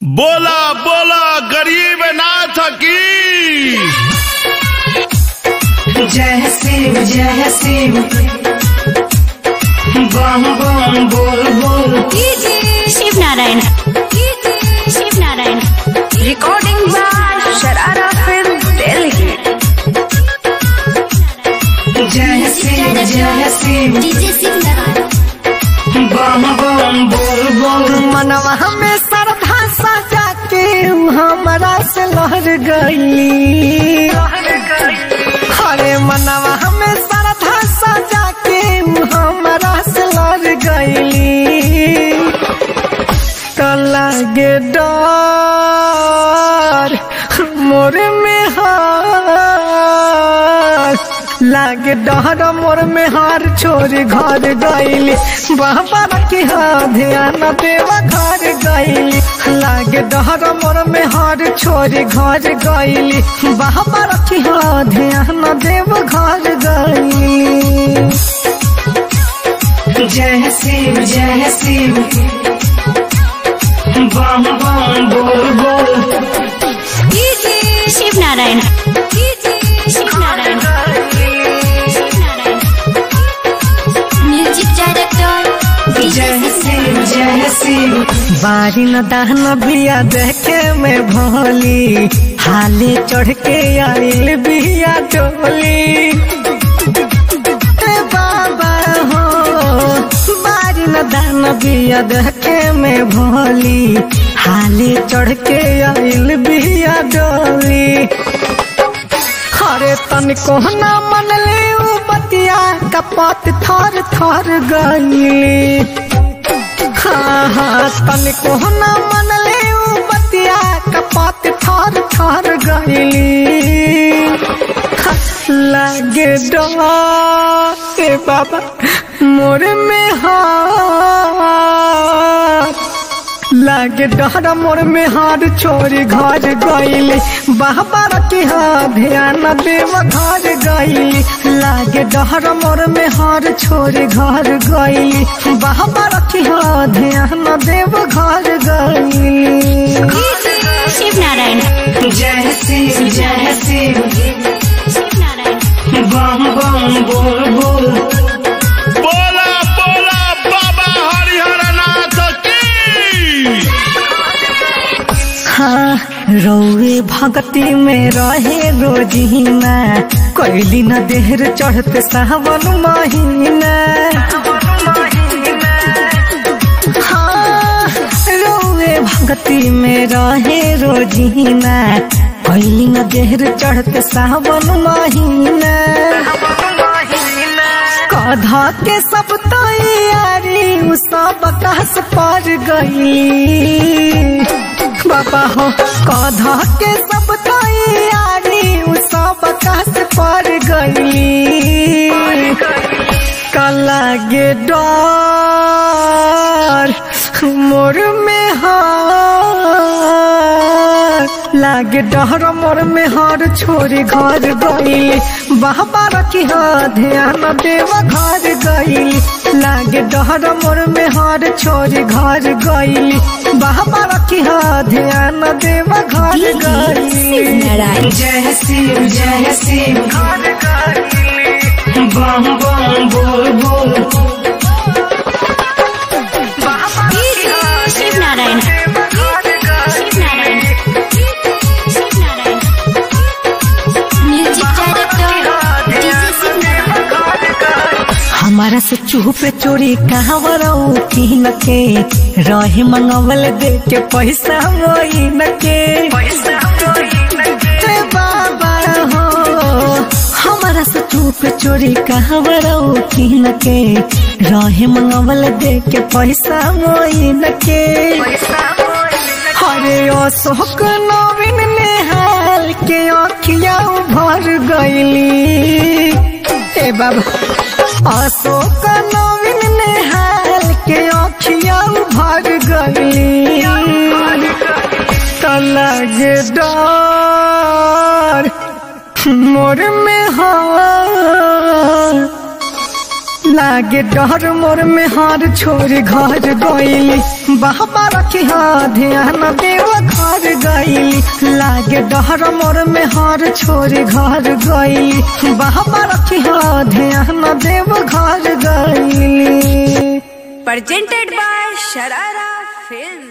बोला बोला गरीब नाथ की जय शिव बम बम बोल बोल Shiv Narayan recording by Sharara film Delhi. जय शिव डीजे शिव नारायण बम बम बोल बोल मनवा हमें श्रद्धा सजा के हमारा से लहर गई। अरे मनवा हमें श्रद्धा सजा के हमारा से लहर गई। तो लगे डर मोर में हार, लागे डर मोर में हार छोरी घर गईली। बाबा की ध्यान देवा घर गईली। लागे डर मोर में हार छोरी घर गईली। बाबा की ध्यान देव घर गईली। जय शिव बम बम बोल बोल शिव नारायण म्यूजिक डायरेक्टर जय शिव बारी न दान बिया देखे में भोली। हाले चढ़ के आइल बिया डोली। बाबा हो बारी न दान बिया देखे में भोली। हाले चढ़ के आइल बिया डोली। अरे तनिको न मनले उ बतिया कपत थर थर गई। हाँ तनिको न मनले उ बतिया कपत थर थर गई। लागे डर बाबा मोर में हार, लागे डर मोर में हार छोरी घर गईली। बाबा की ध्यान देव घर गईली। लागे डर मोर में हार छोरी घर गईली। बाबा की ध्यान देव घर गईली। शिव नारायण जय शिव बम बम बोल बोल बोला बोला बाबा हरिहर नाथ की। हाँ रौवे भगती में रहे रोजीना। कोयली न देहर चढ़ते सावन महीना। हाँ रौवे भगती में रहे रोजीना। कोयली न देहर चढ़ते सावन महीना। कधा के सब तैयारी सब कस पर गई। बाबा हो कधा के सब तैयारी सब कस पर गई। लागे डर मोर में हार, लागे डर मोर में हार छोरी घर गईली। बाबा की ध्यान देव घर गईली। लागे डर मोर में हार छोरी घर गईली। बाबा की ध्यान देव घर गईली। जय शिव बम बम बोल बोल Shiv Narayan music director DJ Shiv Narayan हमारा से चुप चोरी कहावर की न के रहे मंगवल दे के पैसा वही न के। बाबा हो हमारा से चुप चोरी कहावर की न के रहे मंगवल दे के पैसा वही न के। हरे अशोक नवीन नेहाल के अखिया भर गईली। ए बाबा अशोक नवीन नेहाल के अखिया भर गईली। तो लगे डर मोर में हार, लागे डर मोर में हार छोड़ घर गईली बाबा रखी ध्यान देव घर गईली लागे डर मोर में हार छोड़ घर गईली बाबा रखी ध्यान देव घर गईली। presented by Sharara Films।